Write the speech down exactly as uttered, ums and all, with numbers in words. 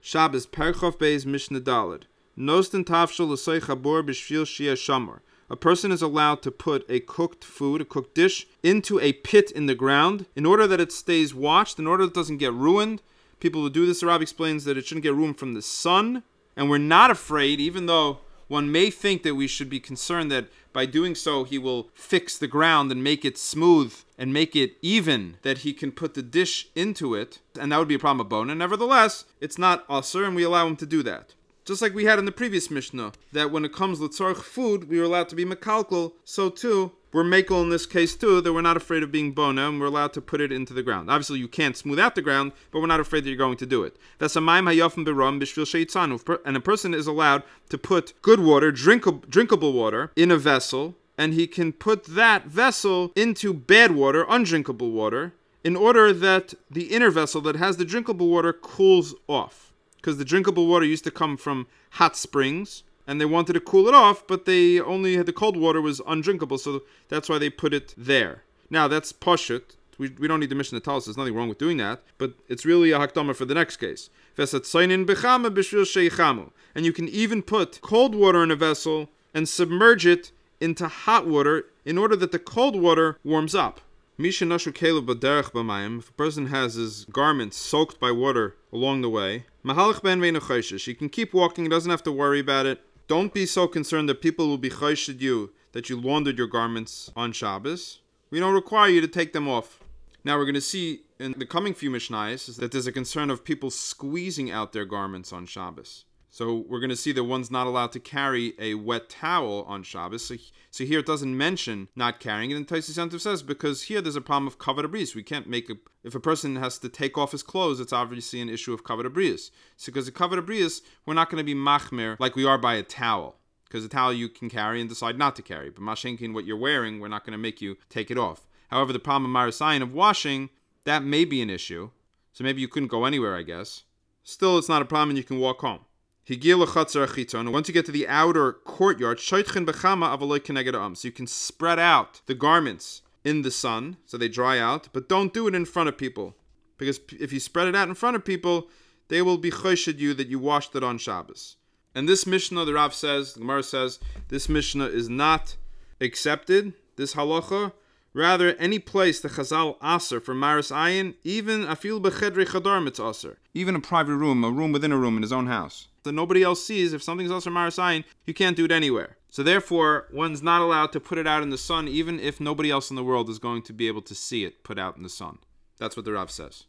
Shabbos Perchov Beis Mishnah Daled. Nosten Tafshel L'Sei Chabor B'Shvil Shia Shamor. A person is allowed to put a cooked food, a cooked dish, into a pit in the ground in order that it stays watched, in order that it doesn't get ruined. People who do this, the Rav explains that it shouldn't get ruined from the sun. And we're not afraid, even though one may think that we should be concerned that by doing so he will fix the ground and make it smooth and make it even, that he can put the dish into it, and that would be a problem of bona. Nevertheless, it's not usur, and we allow him to do that. Just like we had in the previous Mishnah, that when it comes to tzorch food, we are allowed to be mekalkel, so too, we're makel in this case too, that we're not afraid of being bona, and we're allowed to put it into the ground. Obviously, you can't smooth out the ground, but we're not afraid that you're going to do it. That's a ma'im hayafim beram b'shvil sheitzanu, and a person is allowed to put good water, drinkable, drinkable water, in a vessel, and he can put that vessel into bad water, undrinkable water, in order that the inner vessel that has the drinkable water cools off. Because the drinkable water used to come from hot springs, and they wanted to cool it off, but they only had the cold water was undrinkable, so that's why they put it there. Now, that's pashut. We, we don't need the Mishnah to tell us there's nothing wrong with doing that, but it's really a hakdama for the next case. And you can even put cold water in a vessel and submerge it into hot water in order that the cold water warms up. If a person has his garments soaked by water along the way, he can keep walking, he doesn't have to worry about it. Don't be so concerned that people will be choshed you that you laundered your garments on Shabbos. We don't require you to take them off. Now we're going to see in the coming few Mishnayos that there's a concern of people squeezing out their garments on Shabbos. So we're going to see that one's not allowed to carry a wet towel on Shabbos. So, so here it doesn't mention not carrying it. And Tosfos Yom Tov says, because here there's a problem of kavod habriyos. We can't make a, if a person has to take off his clothes, it's obviously an issue of kavod habriyos. So because of kavod habriyos, we're not going to be machmir like we are by a towel. Because a towel you can carry and decide not to carry. But mashenkin, what you're wearing, we're not going to make you take it off. However, the problem of marasayin, of washing, that may be an issue. So maybe you couldn't go anywhere, I guess. Still, it's not a problem and you can walk home. Once you get to the outer courtyard, so you can spread out the garments in the sun so they dry out, but don't do it in front of people. Because if you spread it out in front of people, they will be choshed you that you washed it on Shabbos. And this Mishnah, the Rav says, the Gemara says, this Mishnah is not accepted, this halacha. Rather, any place the Chazal aser for maris ayin, even afil bechedrei chadar it's aser. Even a private room, a room within a room in his own house. That nobody else sees, if something's aser maris ayin, you can't do it anywhere. So therefore, one's not allowed to put it out in the sun, even if nobody else in the world is going to be able to see it put out in the sun. That's what the Rav says.